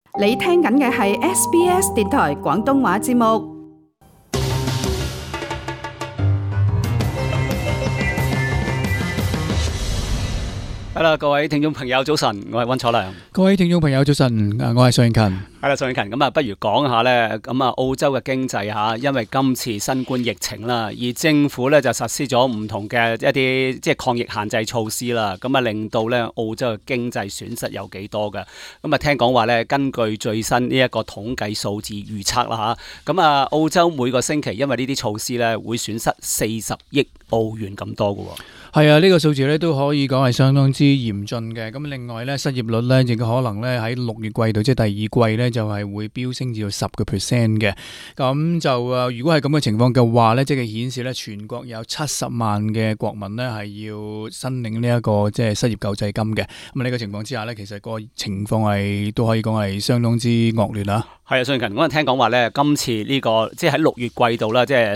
你聽緊嘅係 SBS 電台廣東話節目。 Hello， 各位聽眾朋友早晨，我係溫楚良。 各位聽眾朋友早晨，我係尚勤。 係啦，尚勤咁啊，不如講下咧，咁啊澳洲嘅經濟吓，因為今次新冠疫情啦，而政府咧就實施咗唔同嘅一啲即係抗疫限制措施啦，咁啊令到咧澳洲嘅經濟損失有幾多嘅？咁啊聽講話咧，根據最新呢一個統計數字預測啦吓，咁啊澳洲每個星期因為呢啲措施咧會損失40億澳元咁多嘅。 係啊，呢個數字咧都可以講係相當之嚴峻嘅。咁另外咧，失業率咧亦可能咧喺6月季度，即係第二季咧就係會飆升至到10%嘅。咁就如果係咁嘅情況嘅話咧，即係顯示咧全國有70萬嘅國民咧係要申領呢一個即係失業救濟金嘅。咁呢個情況之下咧，其實個情況係都可以講係相當之惡劣啦。 係啊，最近嗰陣聽講話咧，今次呢個即係喺6月季度啦，即係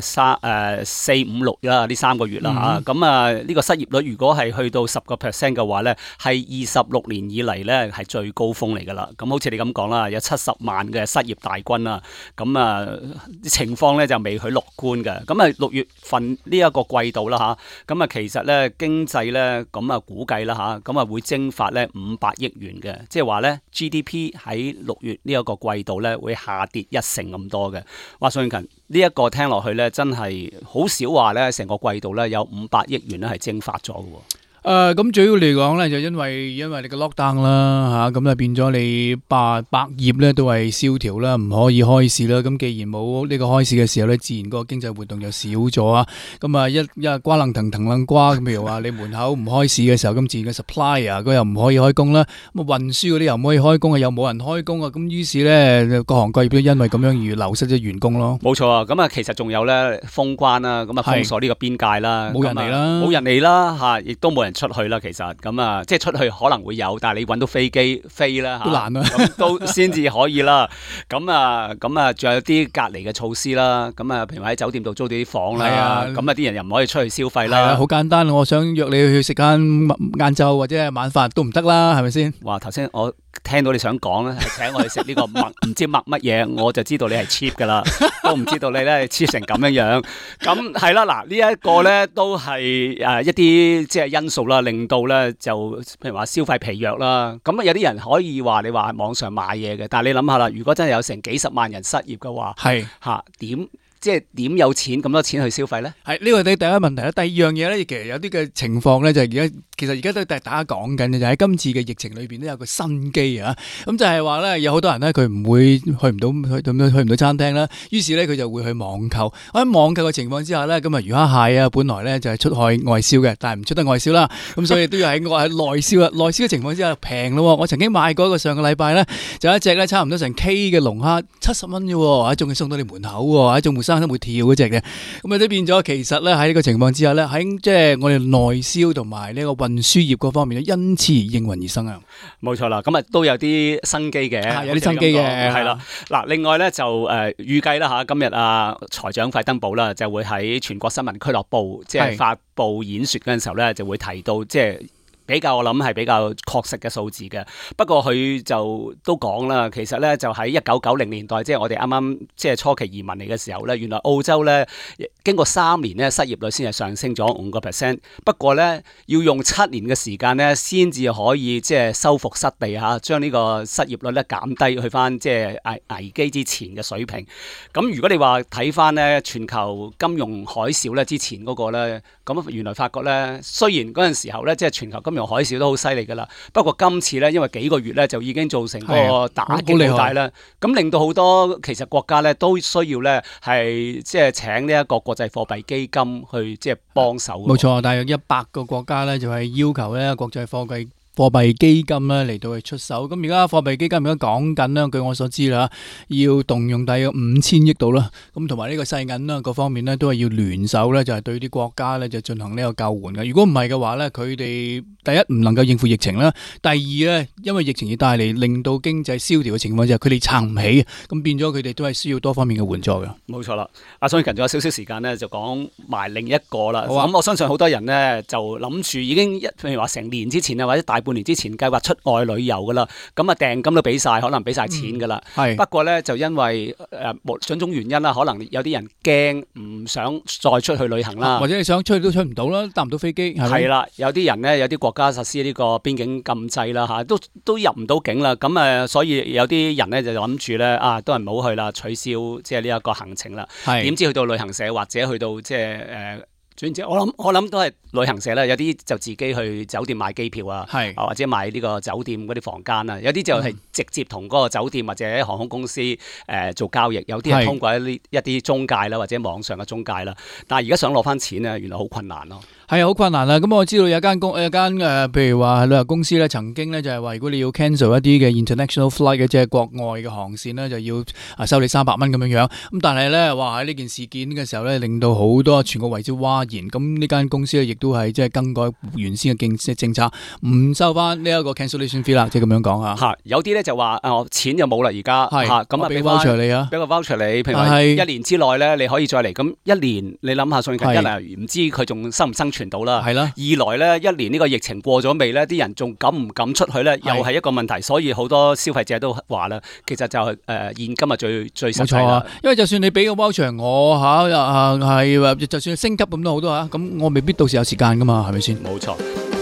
4、5、6啦，呢3個月啦嚇。咁啊，呢個失業率如果係去到10%嘅話咧，係26年以嚟咧係最高峰嚟㗎啦。咁好似你咁講啦，有70萬嘅失業大軍啦。咁啊，情況咧就未許樂觀嘅。咁啊，6月份呢一個季度啦嚇，咁啊其實咧經濟咧咁啊估計啦嚇，咁啊會蒸發咧500億元嘅，即係話咧 GDP 喺6月呢一個季度咧會下跌1成咁多嘅。哇，尚勤呢一個聽落去咧，真係好少話咧，成個季度咧有500億元咧係蒸發咗嘅。 咁主要嚟講咧，就因為你個 lockdown 啦嚇，咁啊變咗你百業咧都係蕭條啦，唔可以開市啦。咁既然冇呢個開市嘅時候咧，自然個經濟活動就少咗啊。咁啊一瓜楞騰騰楞瓜，咁譬如話你門口唔開市嘅時候，咁自然嘅 supplier 佢又唔可以開工啦。咁啊運輸嗰啲又唔可以開工啊，又冇人開工啊。咁於是咧各行各業都因為咁樣而流失咗員工咯。 冇錯啊，咁啊其實仲有咧封關啦，咁啊封鎖呢個邊界啦， 冇人嚟啦， 冇人嚟啦嚇，亦都冇人出去啦，其實咁啊，即係出去可能會有，但係你揾到飛機飛啦嚇， 都難啊， 咁都先至可以啦。咁啊，仲有啲隔離嘅措施啦。咁啊，譬如喺酒店度租啲房啦，咁啊啲人又唔可以出去消費啦。 好簡單，我想約你去食間晏晝或者係晚飯都唔得啦，係咪先？ 哇！頭先我聽到你想講咧，係請我哋食呢個麥，唔知麥乜嘢，我就知道你係 cheap 噶啦，都唔知道你咧 cheap 成咁樣。咁係啦，嗱呢一個咧都係一啲即係因素啦，令到咧就譬如話消費疲弱啦。咁有啲人可以話你話網上買嘢嘅，但係你諗下啦，如果真係有成幾十萬人失業嘅話，係嚇點？即係點有錢咁多錢去消費咧？係呢個第一個問題啦。第二樣嘢咧，其實有啲嘅情況咧，就係而家都大家講緊嘅，就喺今次嘅疫情裏邊都有個新機啊。咁就係話咧，有好多人咧，佢唔會去唔到餐廳啦。於是咧，佢就會去網購。喺網購嘅情況之下咧，咁啊魚蝦蟹啊，本來咧就係出海外銷嘅，但係唔出得外銷啦。咁所以都要喺內銷啊。內銷嘅情況之下平咯。我曾經買過一個上個禮拜咧，就一隻咧差唔多成 K 嘅龍蝦70蚊啫喎，仲要送到你門口喎，仲生會跳嗰隻嘅，咁啊都變咗。其實咧喺呢個情況之下咧，喺即係我哋內銷同埋呢個運輸業嗰方面咧，因此應運而生啊。 冇錯啦，咁啊都有啲生機嘅， 有啲生機嘅， 係啦。嗱，另外咧就預計啦嚇，今日啊財長費登堡啦就會喺全國新聞俱樂部即係發布演説嗰陣時候咧，就會提到即係。比較我諗係比較確實嘅數字嘅，不過佢就都講啦，其實咧就喺1990年代，即係我哋啱啱即係初期移民嚟嘅時候咧，原來澳洲咧經過3年咧失業率先係上升咗5%，不過咧要用7年嘅時間咧先至可以即係收復失地嚇，將呢個失業率咧減低去翻即係危機之前嘅水平。咁如果你話睇翻咧全球金融海嘯咧之前嗰個咧，咁原來發覺咧雖然嗰陣時候咧即係全球金融海嘯都好犀利㗎啦，不過今次咧因為幾個月咧就已經造成個打擊好大啦，咁令到好多其實國家咧都需要咧係即係請呢一個國際貨幣基金去即係幫手。 冇錯，大約100個國家咧就係要求咧國際貨幣基金咧嚟到去出手。咁而家貨幣基金而家講緊咧，據我所知啦，要動用大約5000億度啦。咁同埋呢個世銀啦，各方面咧都係要聯手咧，就係對啲國家咧就進行呢個救援嘅。如果唔係嘅話咧，佢哋第一唔能夠應付疫情啦，第二咧因為疫情而帶嚟令到經濟蕭條嘅情況之下，佢哋撐唔起，咁變咗佢哋都係需要多方面嘅援助嘅。 冇錯啦，阿尚勤仲有少少時間咧，就講埋另一個啦。咁我相信好多人咧就諗住已經譬如話成年之前啊，或者大半年之前計劃出外旅遊噶啦，咁啊訂金都俾晒，可能俾晒錢噶啦。不過咧就因為無種種原因啦，可能有啲人驚唔想再出去旅行啦， 或者你想出去都出唔到啦，搭唔到飛機係啦， 有啲人咧有啲國家實施呢個邊境禁制啦嚇，都入唔到境啦。咁所以有啲人咧就諗住咧都係唔好去啦，取消即係呢一個行程啦。點知去到旅行社或者去到即係總之我諗都係旅行社啦，有啲就自己去酒店買機票啊，或者買呢個酒店嗰啲房間啊，有啲就係直接同嗰個酒店或者航空公司做交易，有啲係通過一啲中介啦或者網上嘅中介啦。但係而家想攞翻錢咧，原來好困難咯。係好困難啦！咁我知道有間譬如話旅遊公司咧，曾經咧就係話，如果你要 cancel 一啲嘅 international flight 嘅即係國外嘅航線咧，就要收你300蚊咁樣樣。咁但係咧，話喺呢件事件嘅時候咧，令到好多全國為之譁然。咁呢間公司咧，亦都係即係更改原先嘅政策，唔收翻呢一個 cancellation fee 啦，即係咁樣講啊。 有啲咧就話錢就冇啦，而家咁俾 voucher 你啊，俾個 voucher你，譬如話1年之內咧，你可以再嚟。咁1年你諗下，信用卡一嚟唔知佢仲生唔生存到啦。係啦。二來咧，1年呢個疫情過咗未咧？啲人仲敢唔敢出去咧？又係一個問題。所以好多消費者都話啦，其實就係現金係最實際啦。 因為就算你俾個 voucher 我係就算升級咁都好多嚇，咁我未必到時有時間噶嘛，係咪先？ 冇錯。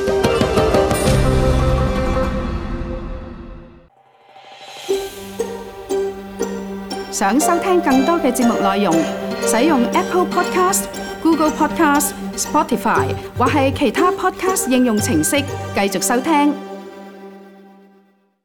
想收聽更多嘅節目內容，使用 Apple Podcast、Google Podcast、Spotify 或係其他 Podcast 應用程式繼續收聽。